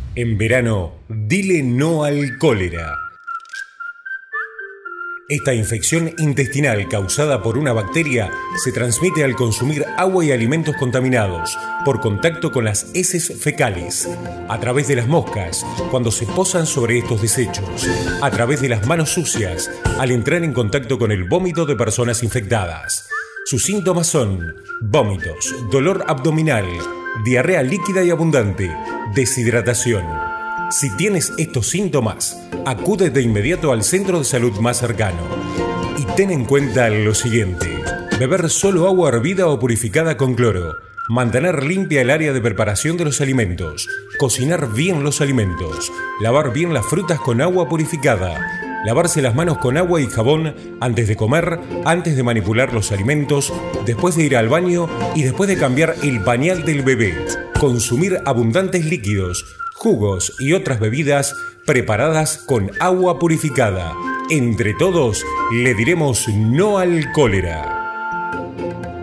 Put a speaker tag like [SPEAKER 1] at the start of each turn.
[SPEAKER 1] En verano, dile no al cólera. Esta infección intestinal causada por una bacteria se transmite al consumir agua y alimentos contaminados, por contacto con las heces fecales, a través de las moscas, cuando se posan sobre estos desechos, a través de las manos sucias, al entrar en contacto con el vómito de personas infectadas. Sus síntomas son vómitos, dolor abdominal, diarrea líquida y abundante, deshidratación. Si tienes estos síntomas, acude de inmediato al centro de salud más cercano. Y ten en cuenta lo siguiente: beber solo agua hervida o purificada con cloro, mantener limpia el área de preparación de los alimentos, cocinar bien los alimentos, lavar bien las frutas con agua purificada, lavarse las manos con agua y jabón antes de comer, antes de manipular los alimentos, después de ir al baño y después de cambiar el pañal del bebé, consumir abundantes líquidos, jugos y otras bebidas preparadas con agua purificada. Entre todos, le diremos no al cólera.